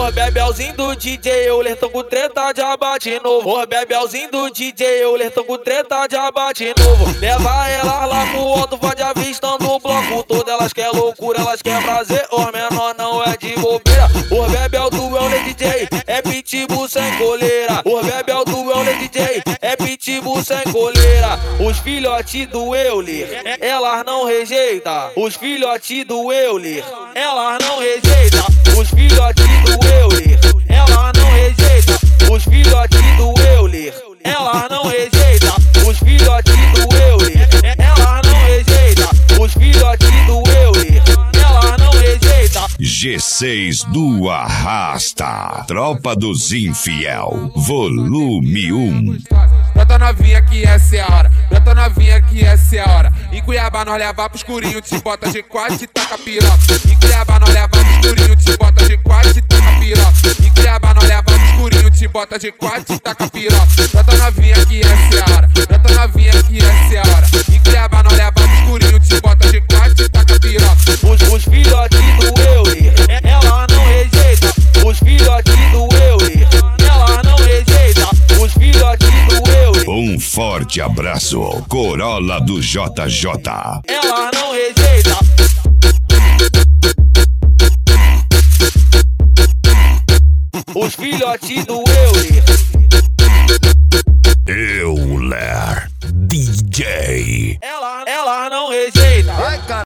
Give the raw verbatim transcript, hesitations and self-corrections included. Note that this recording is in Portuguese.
Os bebelzinho do D J Euler tão com treta de abate novo. Os bebelzinho do D J Euler tão com treta de abate novo. Leva elas lá pro alto, vai de avistando o bloco todo. Elas quer loucura, elas quer prazer, os menor não é de bobeira. Os bebel do Euler D J é pitbull sem coleira. Os bebel do Euler D J é pitbull sem coleira. Os filhotes do Euler, elas não rejeita. Os filhotes do Euler, elas não rejeita. Os filhotes do Euler, elas não rejeita. Os filhotes do Euler, elas não rejeita. Os filhotes do Euler, elas não rejeita. Os filhotes do Euler, elas não rejeita. G seis do Arrasta, Tropa dos Infiel, volume um. Brota novinha que essa é a hora, brota novinha que essa é a hora. Em Cuiabá nós leva pro escurinho, te bota de quatro e taca piroca. Em Cuiabá nós leva pro escurinho, te bota de quatro e taca piroca. Em Cuiabá nós leva pro escurinho, te bota de quatro e taca piroca. Brota novinha que essa é a hora, brota novinha que essa é a hora. Em Cuiabá nós leva pro escurinho, te bota de quatro e taca piroca. Os, os filhotes do Euler, ela não rejeita. Os filhotes do Euler, ela não rejeita. Os filhotes do Euler. Um forte abraço, Corolla do J J. Ela não rejeita. Os filhotes do Euler,